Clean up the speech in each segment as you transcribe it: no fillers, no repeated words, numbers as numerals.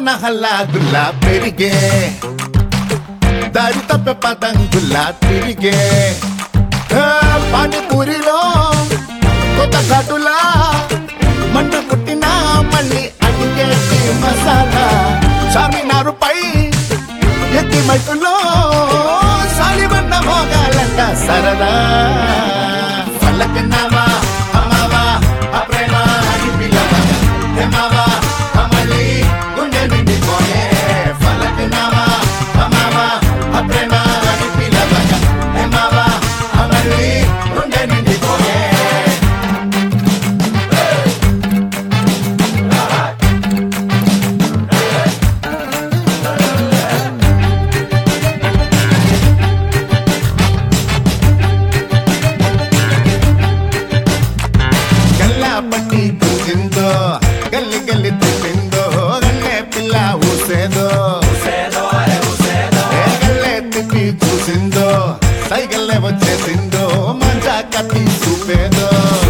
మన హల్లా గుల్లా పెరిగే దారి తప్ప పతంగుల్లా తిరిగే పానీపూరిలో కొత్త ఘాటులా మంట కొట్టినా మళ్ళీ అడిగేసి మసాలా చార్మినారుపై ఎత్తి మైకులో సాలిబండ మోగాలంట సరదా పల్లకన్నావా అమ్మావా ఆ ప్రేమ అని పిలవగా హేమావా అమలి గుండె నిండిపోయే పల్లకన్నావా అమ్మావా ఆ ప్రేమ అని పిలవగా హేమావా అమలి గుండె నిండిపోయే పట్టి పూజిందో గల్లి గల్లి తిప్పిందో గల్లే పిల్ల ఊసేదో గల్లే తిప్పి చూసిందో సైగల్లే వచ్చేసిందో మంచా కట్టి చూపేదో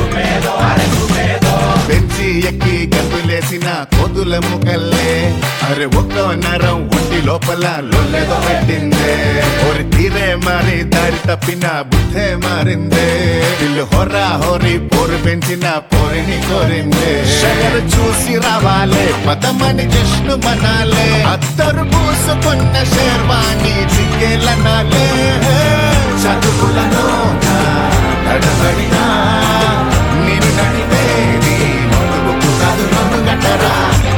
పెంచి ఎక్కి గంతులేసిన కోతుల ముకల్లే అరే ఒక్క నరం ఒంటి లోపల లొల్లేదో పెట్టిందే ఒరి తీరే మారి దారి తప్పిన బుద్ధే మారిందే ఇల్లు హొర్రా హోరి పోరు పెంచిన పోరిని కోరిందే షగరు చూసి రావాలే పదమని జష్ను మనాలే అత్తరు పూసుకున్న శేర్వాణి చిక్కేలనాలే చదువులను నడబడినా నేను నడిపేది నోటు కాదు నన్ను గట్టరా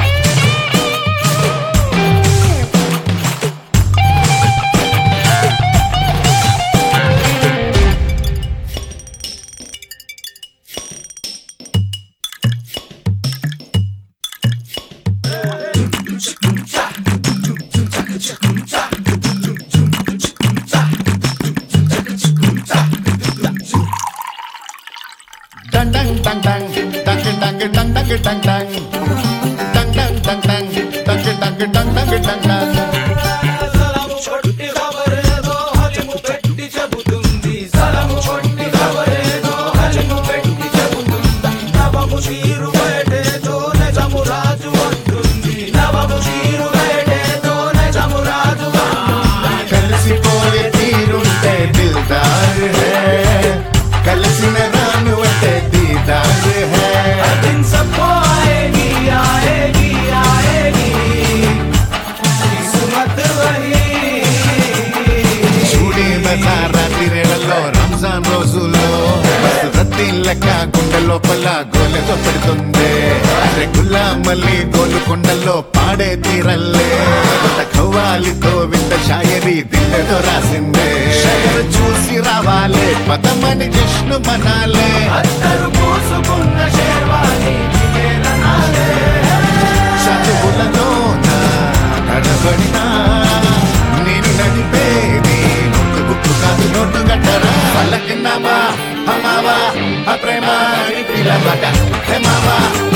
Dang dang dang dang dang dang dang dang dang dang dang dang dang dang dang dang dang dang dang సలము కొట్టి ఖబరేదో హలిము పెట్టి చెబుతుంది సలము కొట్టి ఖబరేదో హలిము పెట్టి చెబుతుంది నవము చీరు వేటేదో నిజము రాజు అంటుంది నవము చీరు వేటేదో నిజము రాజు కలిసిపోయే తీరుంటే దిల్దార్ హే కలిసిన రాను అంటే దీదార్ హే दिन सबको आएगी आएगी आएगी किस्मत वही చూడి బజారా తిరేళ్ళలో రంజాన్ రోజుల్లో బస్సు రద్దీ లెక్క గుండె లోపల గోలెతో పెడుతుంది అరే గుల్లామల్లి గోలుకొండల్లో పాడే తీరల్లే కొత్త ఖవ్వాలితో వింత షాయరీ దిల్లెతో రాసిందే షగరు చూసి రావాలే పదమని జష్ను మనాలే అత్తరు పూసుకున్న శేర్వాణి చికేలనాలే చదువులలో నడబడినా నేను నడిపేది నోటు బుక్కు కాదు నోటు గట్టరా పల్లకిన్నావా అమ్మావా ఆ ప్రేమ పిలవగా హేమావా